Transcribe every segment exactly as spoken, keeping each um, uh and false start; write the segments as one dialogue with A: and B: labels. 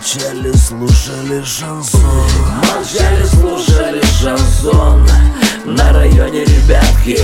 A: Молчали, слушали шансон.
B: Молчали, слушали шансон. На районе ребятки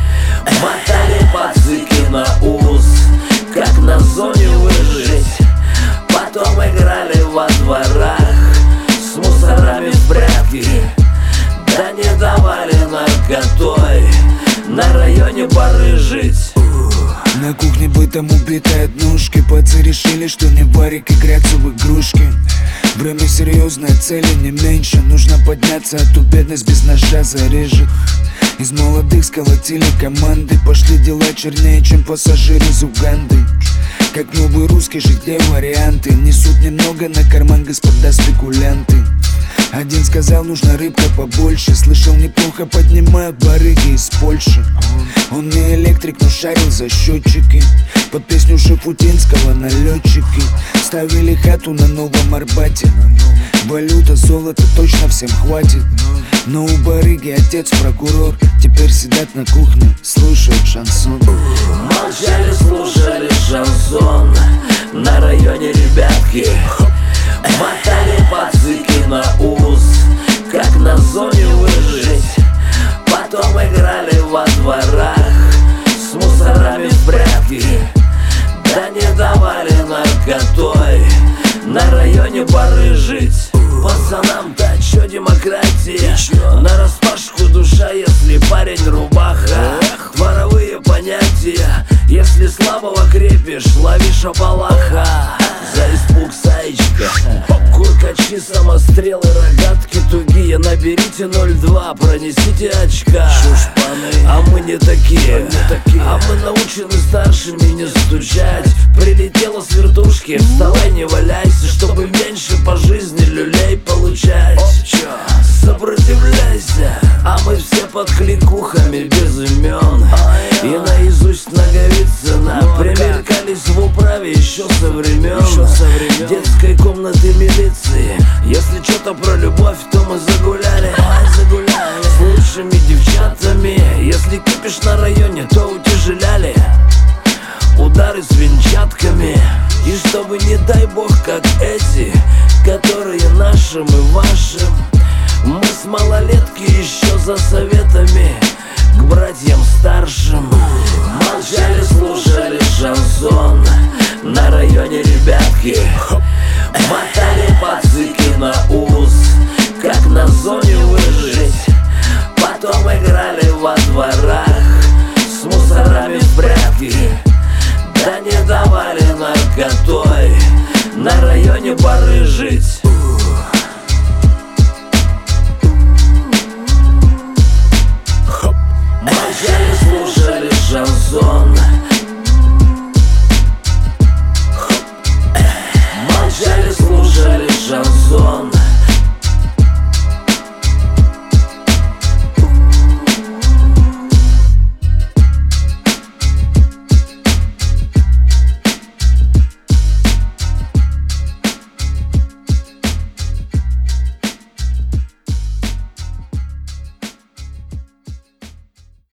B: мотали пацыки на ус, как на зоне выжить. Потом играли во дворах с мусорами в прятки. Да не давали наркотой на районе барыжить.
A: На кухне бытом убитые однушки. Пацы решили, что не варик, играться в игрушки. Время серьезное, цели не меньше. Нужно подняться, а то бедность без ножа зарежет. Из молодых сколотили команды. Пошли дела чернее, чем пассажир из Уганды. Как новый русский, жить где варианты. Несут немного на карман господа спекулянты. Один сказал, нужно рыбка побольше. Слышал, неплохо поднимают барыги из Польши. Он не электрик, но шарил за счетчики. Под песню Шафутинского налетчики ставили хату на Новом Арбате. Валюта, золото точно всем хватит. Но у барыги отец прокурор. Теперь сидят на кухне, слушают шансон.
B: Молчали, слушали шансон. На районе ребятки мотали пацыки на ус, как на зоне выжить. Потом играли во дворах с мусорами в прятки. Да не давали наркотой на районе барыжить. Пацанам-то чё демократия? Нараспашку душа, если парень рубаха. Дворовые понятия, если слабого крепишь, ловишь опалаха. За испуг саечка, куркачи, самострелы, рогатки тугие. Наберите ноль два, пронесите очка. А мы не такие, а мы научены старшими не стучать. Прилетела с вертушки, вставай, не валяйся, чтобы меньше по жизни люлей получать. Сопротивляйся, а мы все под кликухами без имен. И наизусть Наговицына примелькались в управе еще со времен детской комнаты милиции. Если что-то про любовь, то мы загуляли с лучшими девчатами. Если кипиш на районе, то утяжеляли удары с венчатками. И чтобы, не дай бог, как эти, которые нашим и вашим, мы с малолетки еще за советами к братьям старшим. Молчали, слушали шансон. На районе ребятки мотали пацыки на ус, как на зоне выжить. Потом играли во дворах с мусорами в прятки. Да не давали наркотой на районе барыжить. Молчали, слушали шансон. Молчали, слушали шансон.